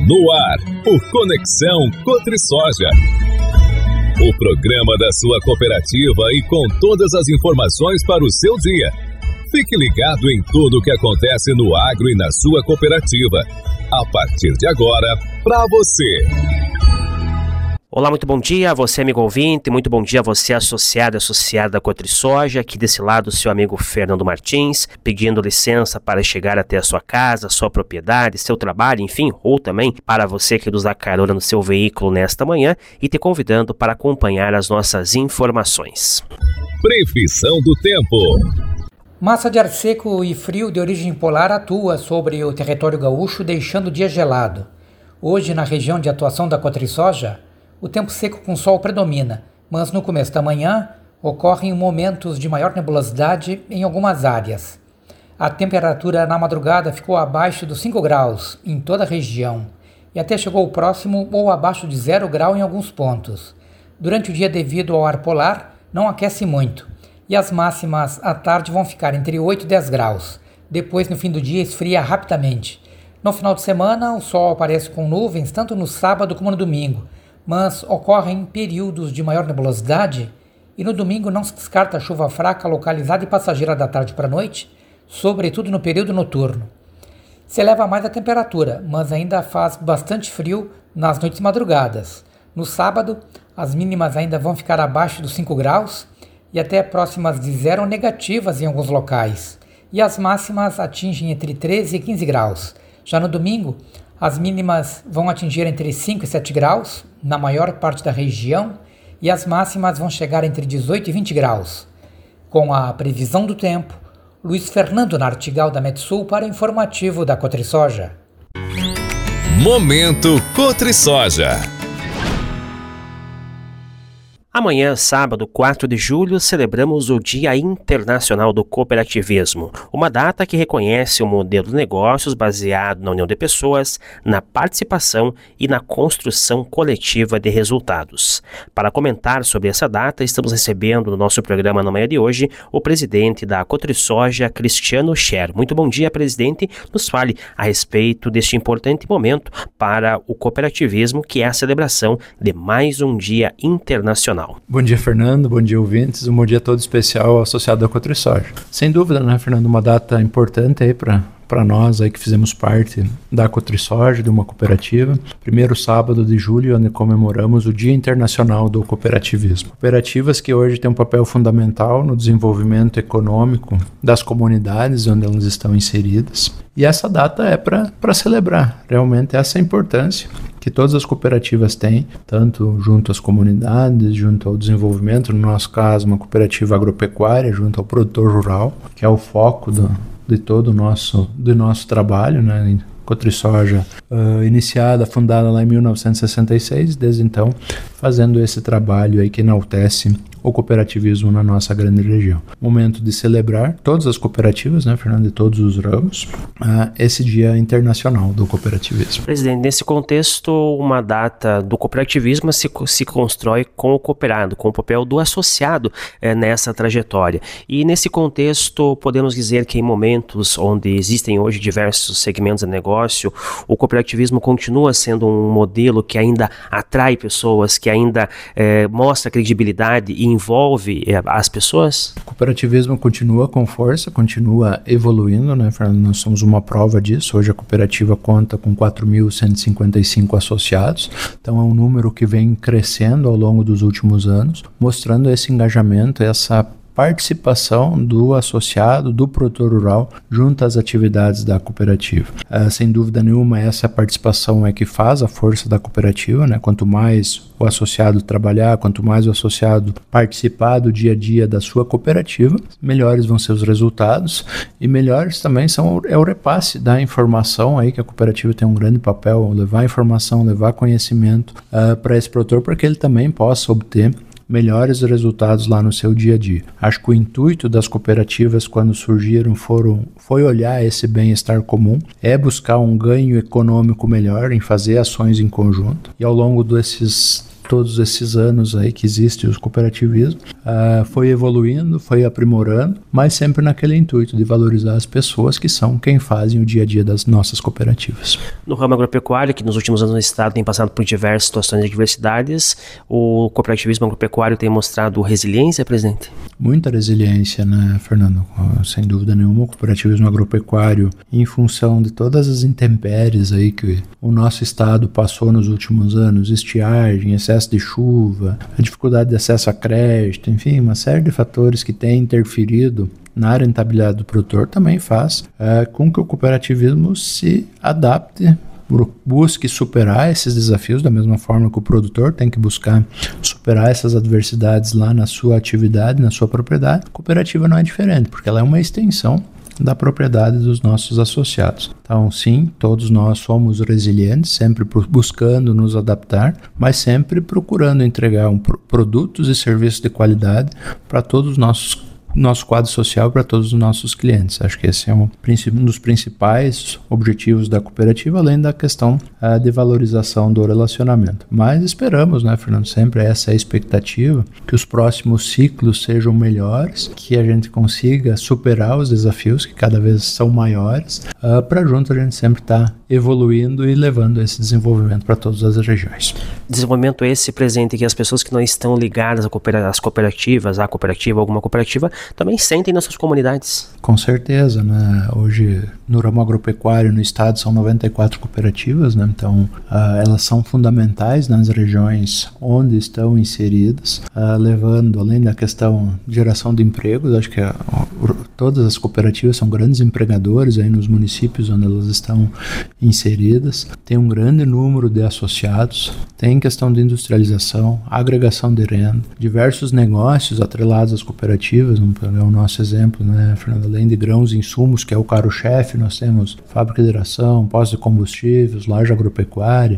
No ar, o Conexão Cotrisoja. O programa da sua cooperativa e com todas as informações para o seu dia. Fique ligado em tudo o que acontece no agro e na sua cooperativa. A partir de agora, para você. Olá, muito bom dia a você, amigo ouvinte, muito bom dia a você, associada da Cotrisoja, aqui desse lado, seu amigo Fernando Martins, pedindo licença para chegar até a sua casa, sua propriedade, seu trabalho, enfim, ou também para você que nos dá carona no seu veículo nesta manhã e te convidando para acompanhar as nossas informações. Previsão do tempo. Massa de ar seco e frio de origem polar atua sobre o território gaúcho, deixando o dia gelado. Hoje, na região de atuação da Cotrisoja, o tempo seco com sol predomina, mas no começo da manhã ocorrem momentos de maior nebulosidade em algumas áreas. A temperatura na madrugada ficou abaixo dos 5 graus em toda a região e até chegou próximo ou abaixo de 0 grau em alguns pontos. Durante o dia, devido ao ar polar, não aquece muito e as máximas à tarde vão ficar entre 8 e 10 graus. Depois, no fim do dia, esfria rapidamente. No final de semana, o sol aparece com nuvens tanto no sábado como no domingo, mas ocorrem períodos de maior nebulosidade e no domingo não se descarta chuva fraca localizada e passageira da tarde para a noite, sobretudo no período noturno. Se eleva mais a temperatura, mas ainda faz bastante frio nas noites e madrugadas. No sábado, as mínimas ainda vão ficar abaixo dos 5 graus e até próximas de 0 ou negativas em alguns locais, e as máximas atingem entre 13 e 15 graus. Já no domingo, as mínimas vão atingir entre 5 e 7 graus, na maior parte da região, e as máximas vão chegar entre 18 e 20 graus. Com a previsão do tempo, Luiz Fernando Nartigal da Metsul para o informativo da Cotrisoja. Momento Cotrisoja. Amanhã, sábado, 4 de julho, celebramos o Dia Internacional do Cooperativismo, uma data que reconhece o modelo de negócios baseado na união de pessoas, na participação e na construção coletiva de resultados. Para comentar sobre essa data, estamos recebendo no nosso programa na manhã de hoje o presidente da Cotrisoja, Cristiano Scher. Muito bom dia, presidente. Nos fale a respeito deste importante momento para o cooperativismo, que é a celebração de mais um Dia Internacional. Bom dia, Fernando. Bom dia, ouvintes. Um bom dia todo especial associado à Cotrisoja. Sem dúvida, né, Fernando? Uma data importante aí para nós aí que fizemos parte da Cotrisoja, de uma cooperativa. Primeiro sábado de julho, onde comemoramos o Dia Internacional do Cooperativismo. Cooperativas que hoje têm um papel fundamental no desenvolvimento econômico das comunidades onde elas estão inseridas. E essa data é para celebrar realmente essa importância que todas as cooperativas têm, tanto junto às comunidades, junto ao desenvolvimento, no nosso caso, uma cooperativa agropecuária, junto ao produtor rural, que é o foco de todo o nosso trabalho, né? Cotrisoja, fundada lá em 1966, desde então fazendo esse trabalho aí que enaltece o cooperativismo na nossa grande região. Momento de celebrar todas as cooperativas, né, Fernando, de todos os ramos, esse Dia Internacional do Cooperativismo. Presidente, nesse contexto, uma data do cooperativismo se constrói com o cooperado, com o papel do associado nessa trajetória. E nesse contexto, podemos dizer que em momentos onde existem hoje diversos segmentos de negócio, o cooperativismo continua sendo um modelo que ainda atrai pessoas, que ainda mostra credibilidade e envolve as pessoas? O cooperativismo continua com força, continua evoluindo, né, Fernando? Nós somos uma prova disso. Hoje a cooperativa conta com 4.155 associados, então é um número que vem crescendo ao longo dos últimos anos, mostrando esse engajamento, essa participação do associado, do produtor rural, junto às atividades da cooperativa. Sem dúvida nenhuma, essa participação é que faz a força da cooperativa, né? Quanto mais o associado trabalhar, quanto mais o associado participar do dia a dia da sua cooperativa, melhores vão ser os resultados e melhores também é o repasse da informação aí, que a cooperativa tem um grande papel, levar informação, levar conhecimento para esse produtor, para que ele também possa obter melhores resultados lá no seu dia a dia. Acho que o intuito das cooperativas, quando surgiram, foi olhar esse bem-estar comum, é buscar um ganho econômico melhor em fazer ações em conjunto. E ao longo desses todos esses anos aí que existe o cooperativismo, foi evoluindo, foi aprimorando, mas sempre naquele intuito de valorizar as pessoas que são quem fazem o dia a dia das nossas cooperativas. No ramo agropecuário, que nos últimos anos no estado tem passado por diversas situações de adversidades, o cooperativismo agropecuário tem mostrado resiliência, presidente? Muita resiliência, né, Fernando? Sem dúvida nenhuma, o cooperativismo agropecuário, em função de todas as intempéries aí que o nosso estado passou nos últimos anos, estiagem, excesso de chuva, a dificuldade de acesso a crédito, enfim, uma série de fatores que têm interferido na rentabilidade do produtor, também faz com que o cooperativismo se adapte, busque superar esses desafios da mesma forma que o produtor tem que buscar superar essas adversidades lá na sua atividade, na sua propriedade. A cooperativa não é diferente, porque ela é uma extensão da propriedade dos nossos associados. Então, sim, todos nós somos resilientes, sempre buscando nos adaptar, mas sempre procurando entregar produtos e serviços de qualidade para todos os nosso quadro social, para todos os nossos clientes. Acho que esse é um dos principais objetivos da cooperativa, além da questão de valorização do relacionamento. Mas esperamos, né, Fernando, sempre essa é a expectativa, que os próximos ciclos sejam melhores, que a gente consiga superar os desafios que cada vez são maiores, para junto a gente sempre estar evoluindo e levando esse desenvolvimento para todas as regiões. Desenvolvimento esse presente que as pessoas que não estão ligadas às cooperativas, à cooperativa, alguma cooperativa, também sentem nas suas comunidades. Com certeza, né? Hoje, no ramo agropecuário, no estado, são 94 cooperativas, né? Então, elas são fundamentais nas regiões onde estão inseridas, levando, além da questão de geração de empregos, acho que todas as cooperativas são grandes empregadores aí nos municípios onde elas estão inseridas, tem um grande número de associados, tem questão de industrialização, agregação de renda, diversos negócios atrelados às cooperativas. Vamos pegar o nosso exemplo, né, Fernando? Além de grãos e insumos, que é o carro-chefe, nós temos fábrica de hidratação, postos de combustíveis, loja agropecuária,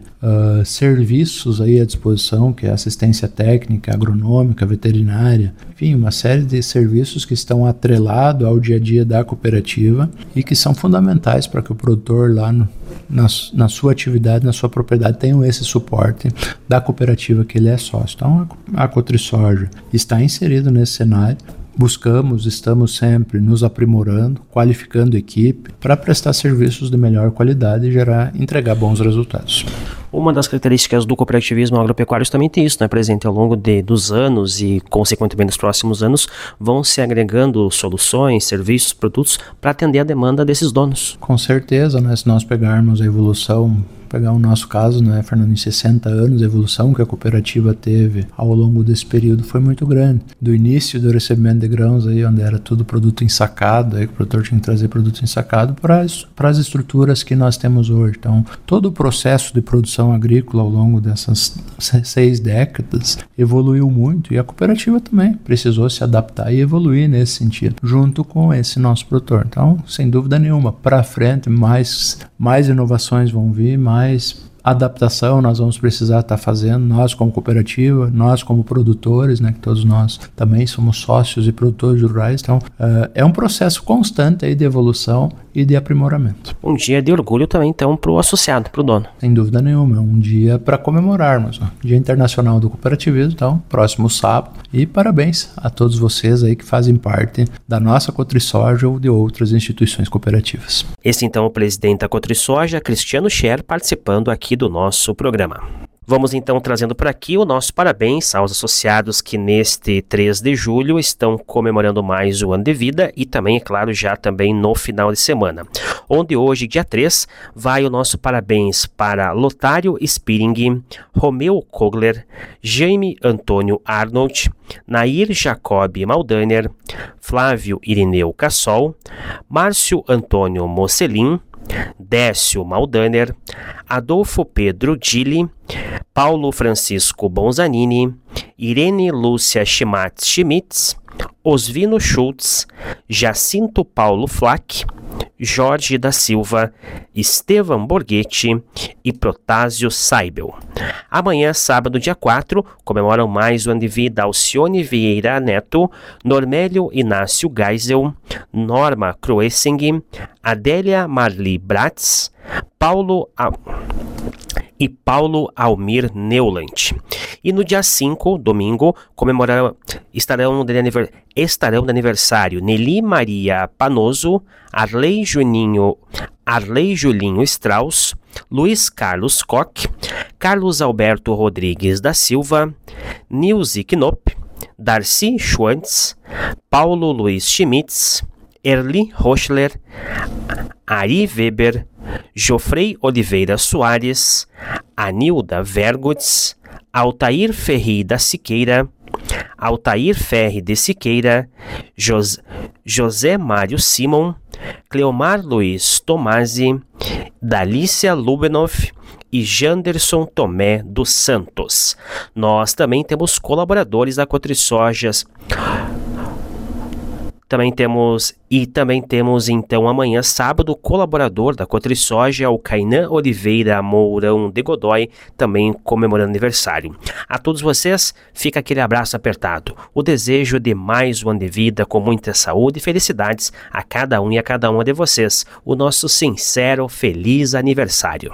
serviços aí à disposição, que é assistência técnica, agronômica, veterinária, enfim, uma série de serviços que estão atrelados ao dia a dia da cooperativa e que são fundamentais para que o produtor lá na sua atividade, na sua propriedade, tenham esse suporte da cooperativa que ele é sócio. Então, a Cotrisoja está inserida nesse cenário. Estamos sempre nos aprimorando, qualificando a equipe para prestar serviços de melhor qualidade e entregar bons resultados. Uma das características do cooperativismo agropecuário também tem isso, né, presente ao longo dos anos e, consequentemente, nos próximos anos, vão se agregando soluções, serviços, produtos para atender a demanda desses donos. Com certeza, né, se nós pegarmos a evolução, pegar o nosso caso, né, Fernando, em 60 anos, a evolução que a cooperativa teve ao longo desse período foi muito grande. Do início do recebimento de grãos, aí, onde era tudo produto ensacado, aí, que o produtor tinha que trazer produto ensacado, para as estruturas que nós temos hoje. Então, todo o processo de produção agrícola ao longo dessas 6 décadas evoluiu muito, e a cooperativa também precisou se adaptar e evoluir nesse sentido, junto com esse nosso produtor. Então, sem dúvida nenhuma, para frente, mais inovações vão vir, mais adaptação nós vamos precisar estar fazendo, nós como cooperativa, nós como produtores, né, que todos nós também somos sócios e produtores rurais. Então, é um processo constante aí de evolução e de aprimoramento. Um dia de orgulho também, então, para o associado, para o dono. Sem dúvida nenhuma, é um dia para comemorarmos, ó. Dia Internacional do Cooperativismo, então, próximo sábado. E parabéns a todos vocês aí que fazem parte da nossa Cotrisoja ou de outras instituições cooperativas. Esse, então, é o presidente da Cotrisoja, Cristiano Scher, participando aqui do nosso programa. Vamos então trazendo por aqui o nosso parabéns aos associados que neste 3 de julho estão comemorando mais um ano de vida e também, é claro, já também no final de semana. Onde hoje, dia 3, vai o nosso parabéns para Lotário Spiring, Romeu Kogler, Jaime Antônio Arnold, Nair Jacob Maldaner, Flávio Irineu Cassol, Márcio Antônio Mocelin, Décio Maldaner, Adolfo Pedro Dili, Paulo Francisco Bonzanini, Irene Lúcia Schmitz, Osvino Schultz, Jacinto Paulo Flack, Jorge da Silva, Estevam Borghetti e Protásio Saibel. Amanhã, sábado, dia 4, comemoram mais um ano de vida Alcione Vieira Neto, Normélio Inácio Geisel, Norma Kroessing, Adélia Marli Bratz, Paulo e Paulo Almir Neuland. E no dia 5, domingo, estarão de aniversário Nelly Maria Panoso, Arley Julinho Strauss, Luiz Carlos Koch, Carlos Alberto Rodrigues da Silva, Nilce Knop, Darcy Schwantz, Paulo Luiz Schmitz, Erli Rochler, Ari Weber, Jofrei Oliveira Soares, Anilda Vergutz, Altair Ferri da Siqueira, Altair Ferri de Siqueira, José Mário Simon, Cleomar Luiz Tomasi, Dalícia Lubenov e Janderson Tomé dos Santos. Nós também temos colaboradores da Cotrisojas. Também temos então amanhã, sábado, colaborador da Cotrisoja, o Cainan Oliveira Mourão de Godoy, também comemorando aniversário. A todos vocês, fica aquele abraço apertado. O desejo de mais um ano de vida com muita saúde e felicidades a cada um e a cada uma de vocês. O nosso sincero, feliz aniversário.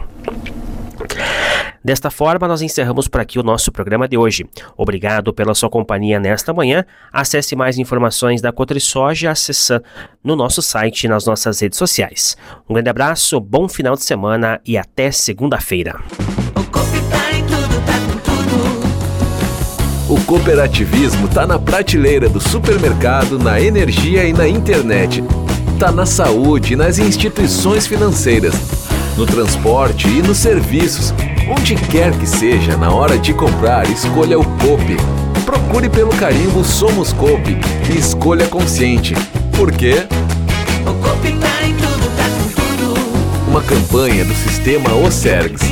Desta forma, nós encerramos por aqui o nosso programa de hoje. Obrigado pela sua companhia nesta manhã. Acesse mais informações da Cotrisoja acessando no nosso site e nas nossas redes sociais. Um grande abraço, bom final de semana e até segunda-feira. O cooperativismo está na prateleira do supermercado, na energia e na internet. Está na saúde e nas instituições financeiras, no transporte e nos serviços. Onde quer que seja, na hora de comprar, escolha o Coop. Procure pelo carimbo Somos Coop e escolha consciente. Por quê? O Coop tá em tudo, tá com tudo. Uma campanha do Sistema OCERGS.